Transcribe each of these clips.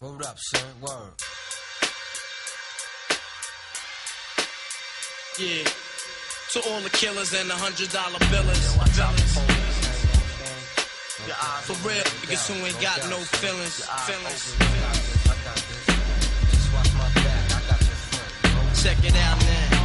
Word up, son. Word. Yeah. To all the killers and the $100 billers. For real, niggas who ain't got no feelings. Check it out now.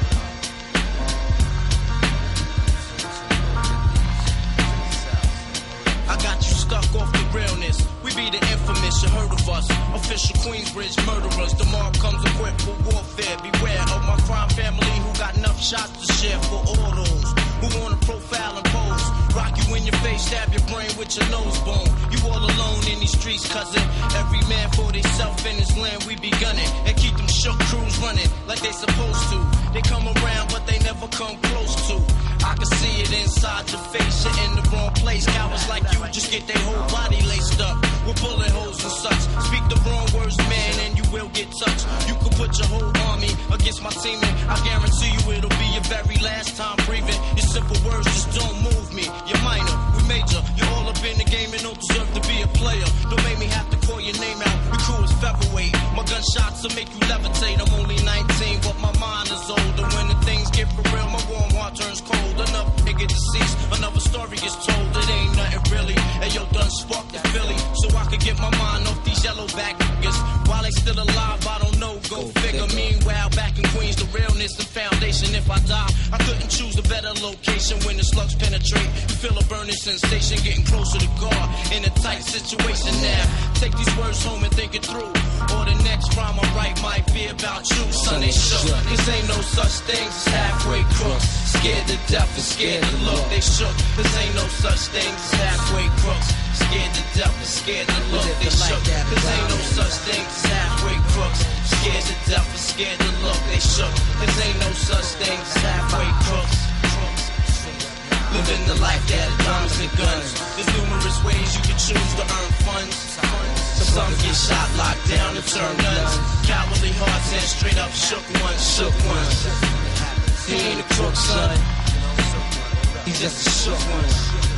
I got you stuck off the realness. We be the infamous, you heard of us. Official Queensbridge murderers. The mob comes equipped for warfare. Beware of my crime family who got enough shots to share for all those who wanna profile and pose. Rock you in your face, stab your brain with your nose bone. You all alone in these streets, cousin. Every man for theyself in his land, we be gunning. And keep them shook crews running like they supposed to. They come around, but they never come close to. I can see it inside your face, you're in the wrong place. Cowards like you just get their whole body laced up with bullet holes and such. Speak the wrong words, man, and you will get touched. You can put your whole army against my team, and I guarantee you it'll be your very last time breathing. Your simple words just don't move me. You're minor, we major. You're all up in the game and don't deserve to be a player. Don't make me have to call your name out. Your crew is featherweight. My gunshots will make you levitate. I'm only 19, but my mind is older. When the things get for real, my warm heart turns cold. Another nigga deceased, another story gets told. It ain't nothing really. And yo, done sparked the Philly, so I could get my mind off these yellow back niggas. While they still alive, I don't know. Go figure. Meanwhile, back in Queens, the realness and foundation. If I die, I couldn't choose a better location. When the slugs penetrate, you feel a burning sensation, getting closer to God. In a tight situation now. Take these words home and think it through. Or the next rhyme I write might be about you. Son, they shook. Cause ain't no such things as halfway crooks. Scared to death and scared to look. They shook. Cause ain't no such things as halfway crooks. Scared to death and scared to look. They shook. Cause ain't no such things as halfway crooks. Scared to death and scared to look. They shook. Cause ain't no such things as halfway crooks. Living the life that is diamonds and guns. There's numerous ways you can choose to earn funds. Some get shot, locked down, and turn guns. Cowardly hearts and straight up shook ones, shook ones. He ain't a crook, son. He's just a shook one.